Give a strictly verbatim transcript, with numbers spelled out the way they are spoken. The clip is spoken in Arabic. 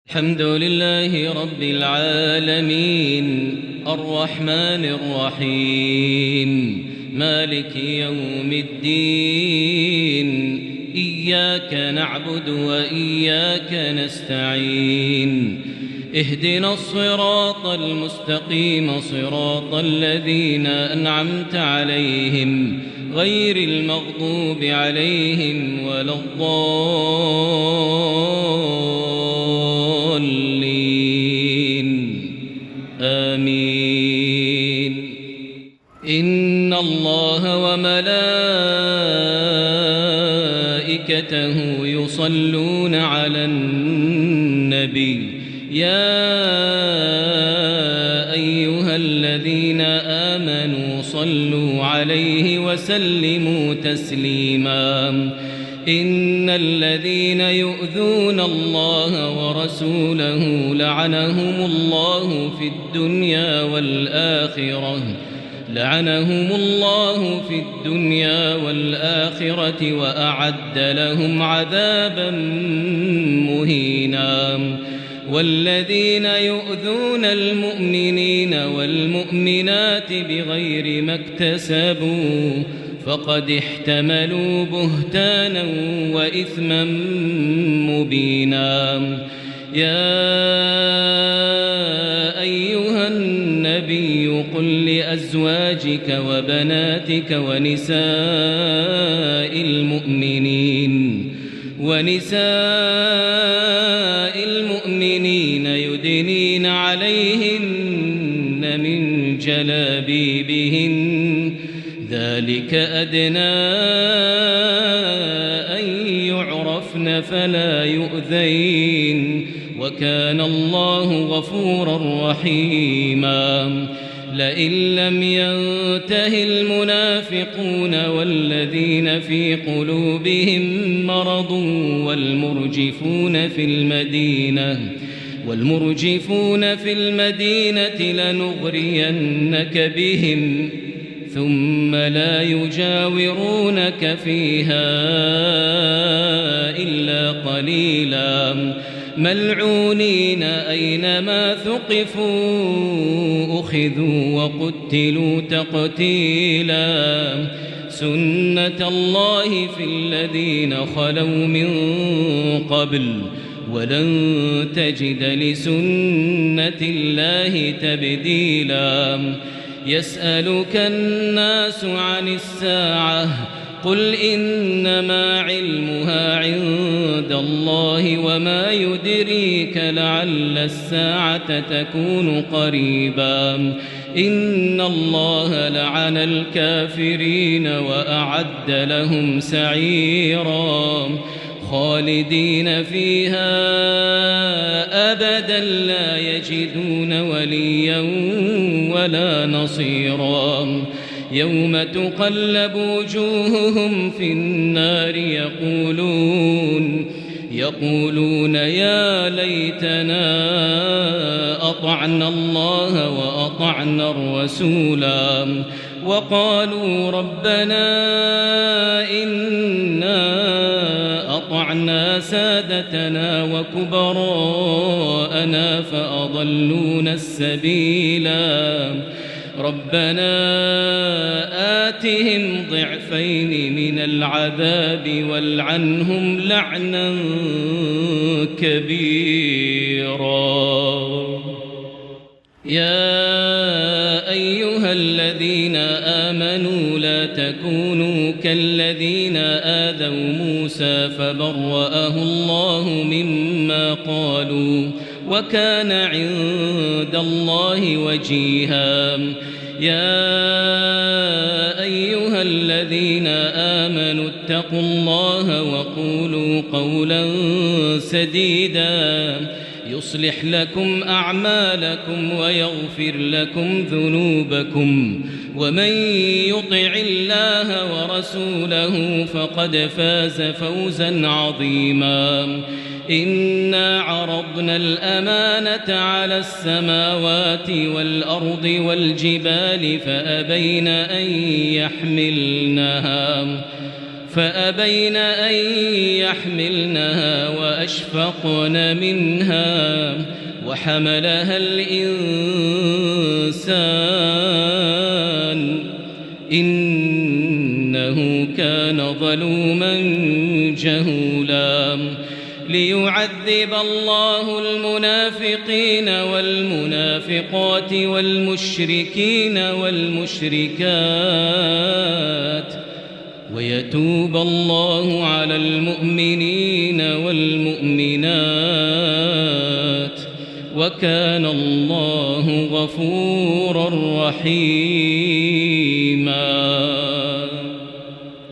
الحمد لله رب العالمين الرحمن الرحيم مالك يوم الدين إياك نعبد وإياك نستعين اهدنا الصراط المستقيم صراط الذين أنعمت عليهم غير المغضوب عليهم ولا الضالين آمين. إن الله وملائكته يصلون على النبي يا أيها الذين آمنوا صلوا عليه وسلموا تسليما. إن الذين يؤذون الله ورسوله لعنهم الله في الدنيا والآخرة لعنهم الله في الدنيا والآخرة وأعد لهم عذابا مهينا. والذين يؤذون المؤمنين والمؤمنات بغير ما اكتسبوا فقد احتملوا بهتانا وإثما مبينا. يا أيها النبي قل لأزواجك وبناتك ونساء المؤمنين ونساء المؤمنين يدنين عليهن من جلابيبهن ذلك أدنى أن يعرفن فلا يؤذين وكان الله غفورا رحيما. لئن لم ينته المنافقون والذين في قلوبهم مرض والمرجفون في المدينة والمرجفون في المدينة لنغرينك بهم ثم لا يجاورونك فيها إلا قليلا ملعونين أينما ثقفوا أخذوا وقتلوا تقتيلا. سنة الله في الذين خلوا من قبل ولن تجد لسنة الله تبديلا. يسألك الناس عن الساعة قل إنما علمها عند الله وما يدريك لعل الساعة تكون قريبا. إن الله لعن الكافرين وأعد لهم سعيرا خالدين فيها أبدا لا يجدون وليا ولا نصيرا. يوم تقلب وجوههم في النار يقولون يقولون يا ليتنا أطعنا الله وأطعنا الرسولا وقالوا ربنا إنا أطعنا سادتنا وكبراءنا فأضلونا السبيلا. ربنا آتهم ضعفين من العذاب والعنهم لعنا كبيرا. يا أيها الذين آمنوا لا تكونوا كالذين آذوا موسى فبرأه الله مما قالوا وكان عند الله وجيها. يا أيها الذين آمنوا اتقوا الله وقولوا قولا سديدا يصلح لكم أعمالكم ويغفر لكم ذنوبكم ومن يطع الله ورسوله فقد فاز فوزا عظيما. إنا عرضنا الأمانة على السماوات والأرض والجبال فأبين أن يحملنها فأبين أن يحملنها وأشفقن منها وحملها الإنسان إنه كان ظلوما جهولا ليعذب الله المنافقين والمنافقات والمشركين والمشركات ويتوب الله على المؤمنين والمؤمنات وكان الله غفورا رحيما.